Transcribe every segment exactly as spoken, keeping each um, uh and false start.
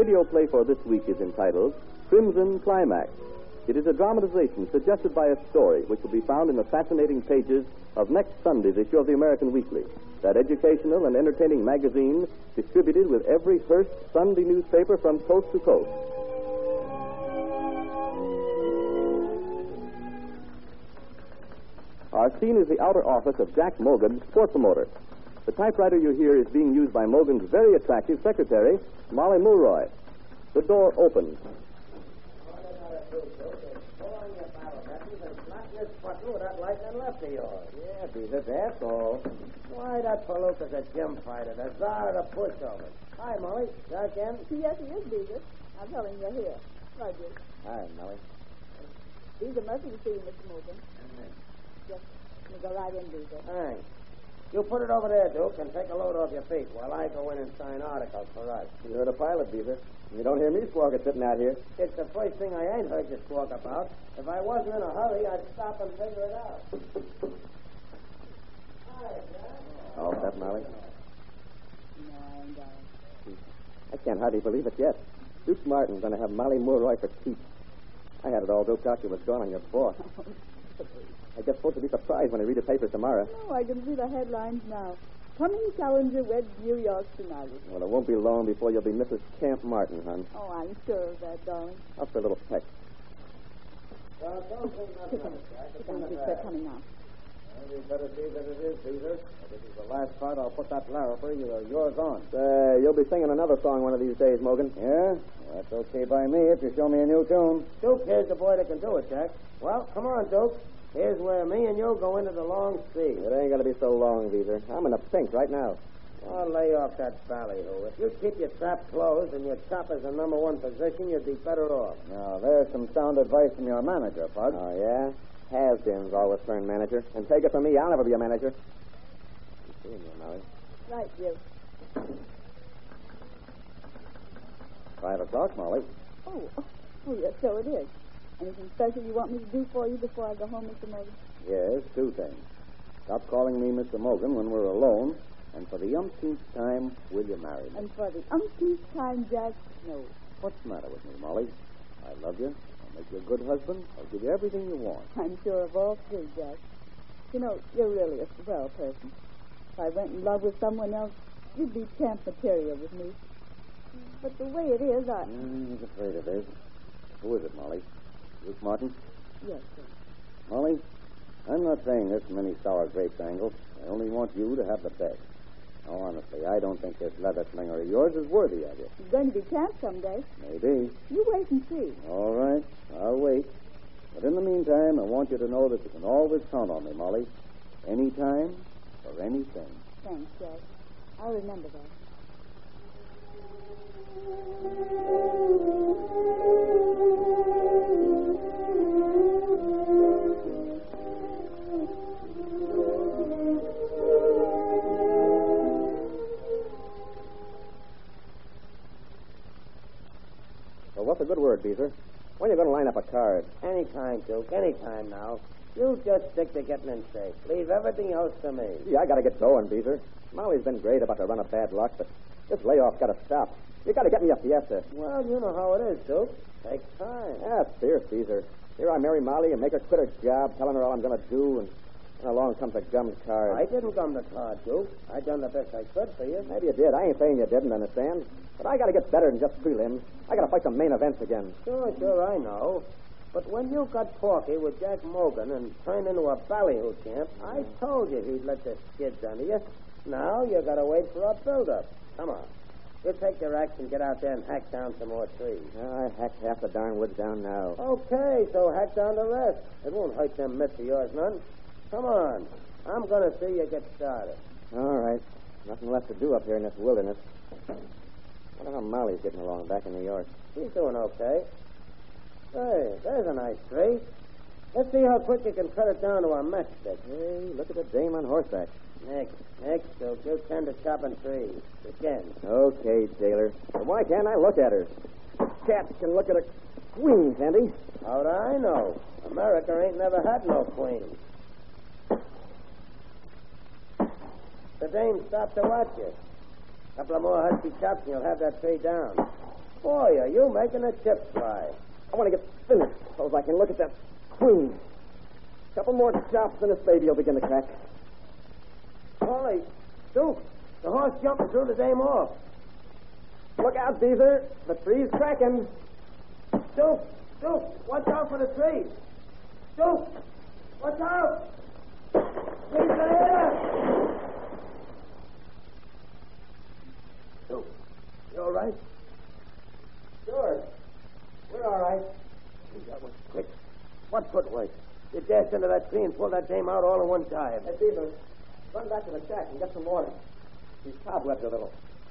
radio play for this week is entitled Crimson Climax. It is a dramatization suggested by a story which will be found in the fascinating pages of next Sunday's issue of the American Weekly, that educational and entertaining magazine distributed with every Hearst Sunday newspaper from coast to coast. Our scene is the outer office of Jack Mogan, sport promoter. The typewriter you hear is being used by Mogan's very attractive secretary, Molly Mulroy. The door opens. Yeah, Beaver, that's all. Why, that Palooka's a gym fighter, the czar of the pushover. Hi, Molly. Jack in? Yes, he is, Beaver. I'll tell him you're here. Right, Dick. Hi, Molly. Beaver must be seeing Mister Morgan. Just you go right in, Beaver. Thanks. You put it over there, Duke, and take a load off your feet while I go in and sign articles for us. You're the pilot, Beaver. You don't hear me squawking sitting out here. It's the first thing I ain't heard you squawk about. If I wasn't in a hurry, I'd stop and figure it out. Hi, Jack. All set, Molly? No, I ain't got it. I can't hardly believe it yet. Duke Martin's going to have Molly Mulroy for keeps. I had it all doped out you was gone on your boss. I guess supposed to be surprised when I read the papers tomorrow. No, I can see the headlines now. Coming challenger weds New York tonight. Well, it won't be long before you'll be Missus Camp Martin, hon. Oh, I'm sure of that, darling. Up for a little peck. Well, don't think nothing of it, Jack. Sit down, Duke. They're coming now. Well, you better see that it is, Beaver. If this is the last part, I'll put that Larriper, you, uh, yours on. Uh, you'll be singing another song one of these days, Mogan. Yeah? Well, that's okay by me if you show me a new tune. Duke, here's the boy that can do it, Jack. Well, come on, Duke. Here's where me and you go into the long sea. It ain't going to be so long, Beaver. I'm in the pink right now. Oh, lay off that ballyhoo. If you'd keep your trap closed and your chopper's the number one position, you'd be better off. Now, there's some sound advice from your manager, Pug. Oh, yeah? Has-beens always turn manager. And take it from me, I'll never be a manager. I'm seeing you, Molly. Right, Duke. Five o'clock, Molly. Oh, oh, oh, yes, so it is. Anything special you want me to do for you before I go home, Mister Morgan? Yes, two things. Stop calling me Mister Morgan when we're alone, and for the umpteenth time, will you marry me? And for the umpteenth time, Jack, no. What's the matter with me, Molly? I love you. I'll make you a good husband. I'll give you everything you want. I'm sure of all three, Jack. You know, you're really a swell person. If I went in love with someone else, you'd be camp material with me. But the way it is, I... Mm, I was afraid it is. Who is it, Molly? Duke Martin? Yes, sir. Molly, I'm not saying this from any sour grapes angle. I only want you to have the best. Now, honestly, I don't think this leather slinger of yours is worthy of you. He's going to be camp someday. Maybe. You wait and see. All right. I'll wait. But in the meantime, I want you to know that you can always count on me, Molly. Anytime or anything. Thanks, Jack. I'll remember that. So what's a good word, Beezer? When are you going to line up a card? Anytime, Duke. Anytime now. You just stick to getting in shape. Leave everything else to me. Gee, I got to get going, Beezer. Molly's been great about the run of bad luck, but this layoff's got to stop. You got to get me a fiesta. Well, you know how it is, Duke. Takes time. Yeah, it's fierce, Beezer. Here I marry Molly and make her quit her job, telling her all I'm going to do, and then along comes a gummed card. I didn't gum the card, Duke. I done the best I could for you. Maybe you did. I ain't saying you didn't, understand? But I got to get better than just prelims. I got to fight some main events again. Sure, sure, I know. But when you got porky with Jack Mogan and turned into a ballyhoo champ, I told you he'd let the skids under you. Now you got to wait for a build-up. Come on. You take your axe and get out there and hack down some more trees. I hacked half the darn woods down now. Okay, so hack down the rest. It won't hurt them mitts of yours none. Come on. I'm going to see you get started. All right. Nothing left to do up here in this wilderness. I wonder how Molly's getting along back in New York. She's doing okay. Hey, there's a nice tree. Let's see how quick you can cut it down to a matchstick. Hey, look at the dame on horseback. Next, next, so you tend to chopping trees. Again. Okay, Taylor. But why can't I look at her? Cats can look at a queen, can't he? How'd I know? America ain't never had no queen. The dame stopped to watch you. Couple of more husky chops and you'll have that tree down. Boy, are you making a chip fry. I want to get finished so I can look at that queen. Couple more chops and this baby will begin to crack. Molly, Duke, the horse jumping through the dame off. Look out, Beezer. The tree's cracking. Duke, Duke, watch out for the tree. Duke, watch out. Tree's gonna hit us. Duke, you all right? Sure. We're all right. That was quick. What footwork? You dashed into that tree and pulled that dame out all in one time. Hey, Beaver, run back to the shack and get some water. She's cobwebbed a little.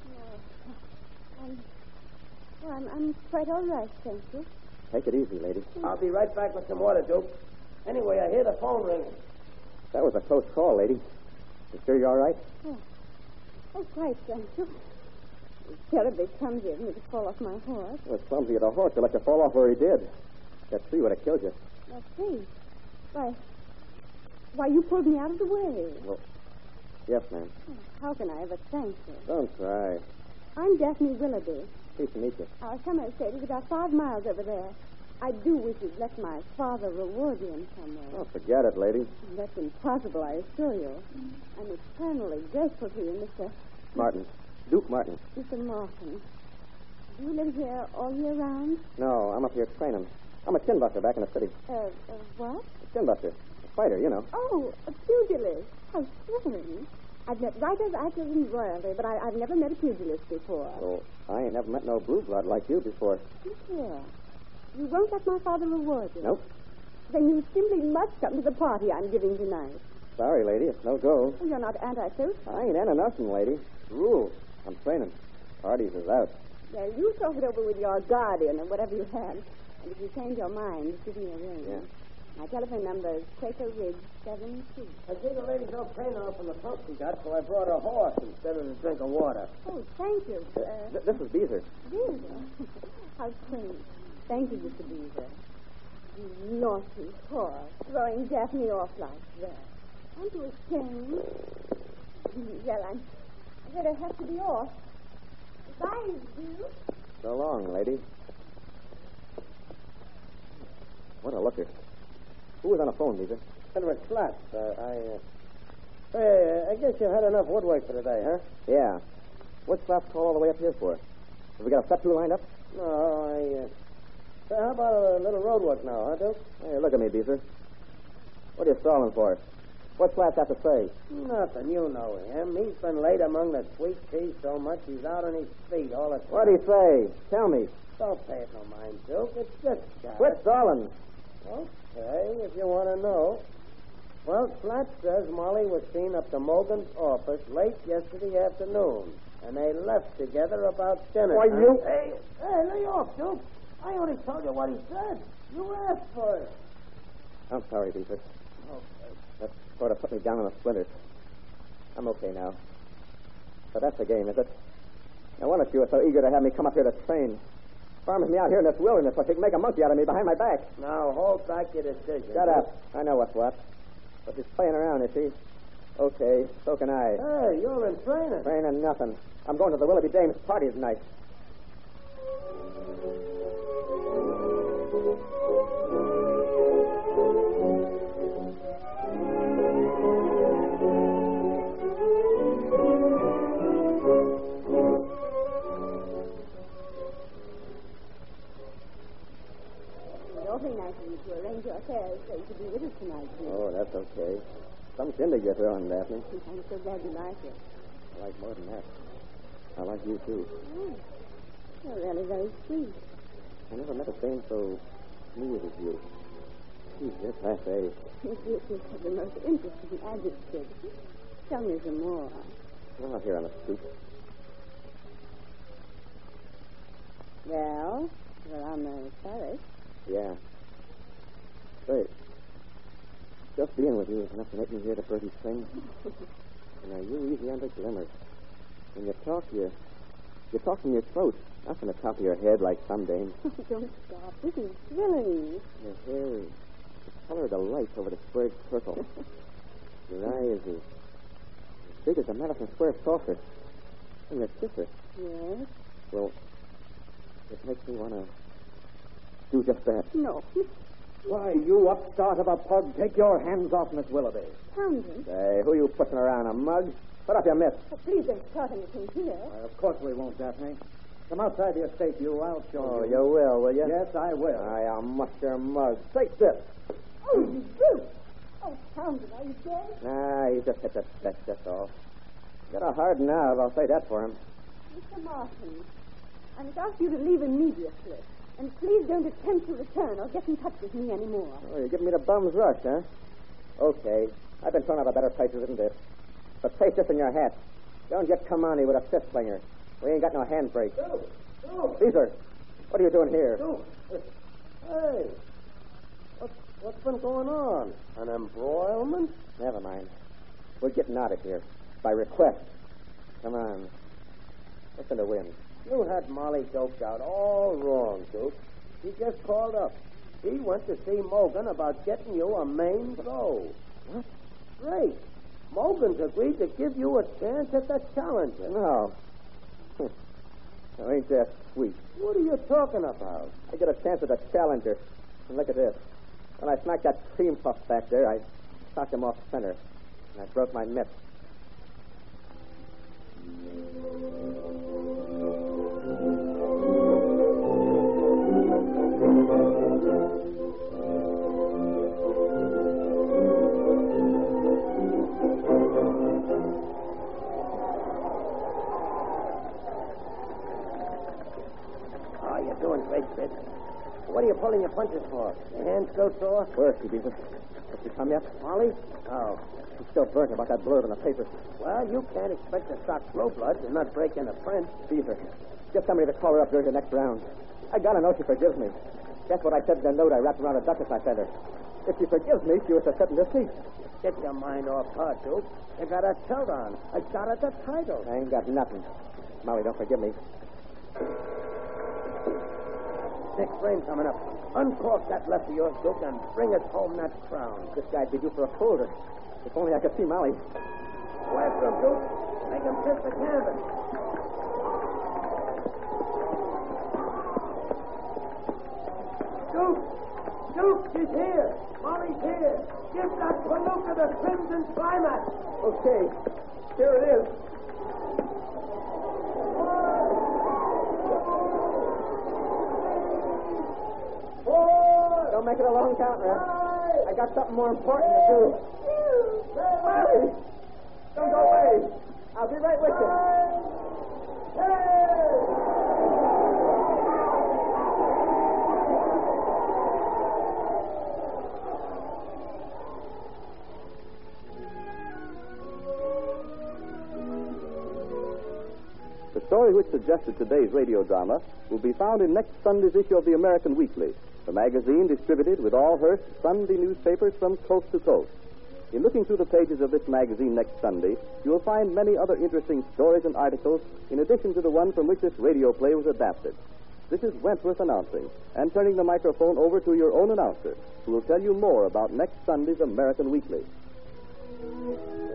No. I'm, well, I'm, I'm quite all right, thank you. Take it easy, lady. I'll be right back with some water, Duke. Anyway, I hear the phone ringing. That was a close call, lady. You sure you're all right? Oh, oh quite, thank you. It's terribly clumsy of me to fall off my horse. It was clumsy of the horse to let you fall off where he did. That tree would have killed you. That tree? Why, why, you pulled me out of the way. Well, yes, ma'am. Oh, how can I ever thank you? Don't cry. I'm Daphne Willoughby. Pleased to meet you. Our summer estate is about five miles over there. I do wish you'd let my father reward you in some way. Oh, forget it, lady. That's impossible, I assure you. I'm eternally grateful to you, Mister Martin. Duke Martin. Mister Martin. Do you live here all year round? No, I'm up here training. I'm a chin buster back in the city. Uh, uh what? A chin buster. A fighter, you know. Oh, a pugilist. How thrilling. I've met writers, actors, and royalty, but I, I've never met a pugilist before. Oh, I ain't never met no blue blood like you before. Look here. You won't let my father reward you? Nope. Then you simply must come to the party I'm giving tonight. Sorry, lady. It's no go. Oh, you're not anti-social? I ain't into nothing, lady. Rules. I'm training. Parties is out. Well, you talk it over with your guardian or whatever you have. And if you change your mind, give me a ring. Yeah. My telephone number is Quaker Ridge seven two. I see the lady's okay now from the pump she got, so I brought a horse instead of a drink of water. Oh, thank you. Uh, Uh, th- this is Beezer. Beaver. How quaint. Thank you, Mister Beaver. You naughty horse, throwing Daphne off like that. Aren't you ashamed? Well, I'm I'm going to have to be off. Bye, Duke. So long, lady. What a looker. Who was on the phone, Beezer? Senator Slats, uh, I, uh... Hey, I guess you had enough woodwork for today, huh? Yeah. What's Slaps call all the way up here for? Have we got a step two lined up? No, I, uh... So how about a little road work now, huh, Duke? Hey, look at me, Beezer. What are you stalling for? What's Slaps have to say? Nothing, you know him. He's been laid among the sweet peas so much he's out on his feet all the time. What'd he say? Tell me. Don't pay it no mind, Duke. It's just got Quit stalling. Okay, if you want to know. Well, Flat says Molly was seen up to Mogan's office late yesterday afternoon, and they left together about dinner. Why, time. you... Hey, hey, lay off, Duke. I only told you what he said. You asked for it. I'm sorry, Beezer. Okay. That sort of put me down on the splinters. I'm okay now. But that's the game, is it? No wonder you were so eager to have me come up here to train. Farmers me out here in this wilderness so she can make a monkey out of me behind my back. Now, hold back your decision. Shut up. I know what's what. But she's playing around, is she? Okay, so can I. Hey, you're in training. Training nothing. I'm going to the Willoughby Dames party tonight. Awfully nice of you to arrange your affairs so you could be with us tonight, Duke. Oh, that's okay. Some shindig you're throwing, Daphne. I'm so glad you like it. I like more than that. I like you, too. Oh, you're really very sweet. I never met a dame so smooth as you. She's just half A. Yes, yes, yes, the most interesting adjective. Tell me some more. Well, out here on the stoop. Well, well, I'm uh, sorry. Yeah. Say, just being with you is enough to make me hear the birdies sing. Now, you easy under glimmers. When you talk, you, you talk from your throat, not from the top of your head like some dames. Don't stop. This is thrilling. Your hair is the color of the light over the squared circle. Your eyes is as big as a Madison Square saucer. And your sister, Yes? well, It makes me want to do just that. No. Why, you upstart of a pug, take your hands off Miss Willoughby. Townsend. Hey, who you pushing around, a mug? Put up your mitts. Oh, please don't start anything here. Why, of course we won't, Daphne. Come outside the estate, you. I'll show Oh, you. you will, will you? Yes, I will. Aye, I'll mush your mug. Take this. Oh, you do? Oh, Townsend, are you dead? Nah, he just hit the stretch, that's all. Got a hard nerve, I'll say that for him. Mister Martin, I must ask you to leave immediately. And please don't attempt to return or get in touch with me anymore. Oh, you're giving me the bum's rush, huh? Okay. I've been thrown out of better places than this. But place this in your hat. Don't you come on me with a fist flinger. We ain't got no handbrake. Duke! Duke! Caesar, what are you doing here? Duke! Hey! What's, what's been going on? An embroilment? Never mind. We're getting out of here. By request. Come on. What's in the wind? You had Molly doped out all wrong, Duke. She just called up. She went to see Mogan about getting you a Maine go. What? Great. Mogan's agreed to give you a chance at the Challenger. No. Oh, ain't that sweet? What are you talking about? I get a chance at the Challenger. And look at this. When I smacked that cream puff back there, I knocked him off center. And I broke my mitt. Oh, you're doing great, Sid. What are you pulling your punches for? Your hands so sore? Where's she, Beaver? Has she come yet? Molly? Oh. She's still burnt about that blurb in the paper. Well, you can't expect to stock slow bloods and not break into print. Beaver, get somebody to call her up during the next round. I gotta know she forgives me. That's what I said in the note I wrapped around a duchess I feather. If she forgives me, she was to sit in this seat. Get your mind off her, Duke. You got a tilt on. I shot at the title. I ain't got nothing. Molly, don't forgive me. Next rain coming up. Uncork that left of yours, Duke, and bring us home that crown. This guy'd be due for a folder. If only I could see Molly. Go after him, Duke. Make him kiss the canvas. Duke! Duke, she's here. Molly's here. Give that Palooka the Crimson Climax. Okay. Here it is. Don't make it a long count, man. I got something more important to do. Molly! Don't go away. I'll be right with you. The story which suggested today's radio drama will be found in next Sunday's issue of the American Weekly, the magazine distributed with all Hearst Sunday newspapers from coast to coast. In looking through the pages of this magazine next Sunday, you will find many other interesting stories and articles in addition to the one from which this radio play was adapted. This is Wentworth announcing and turning the microphone over to your own announcer, who will tell you more about next Sunday's American Weekly.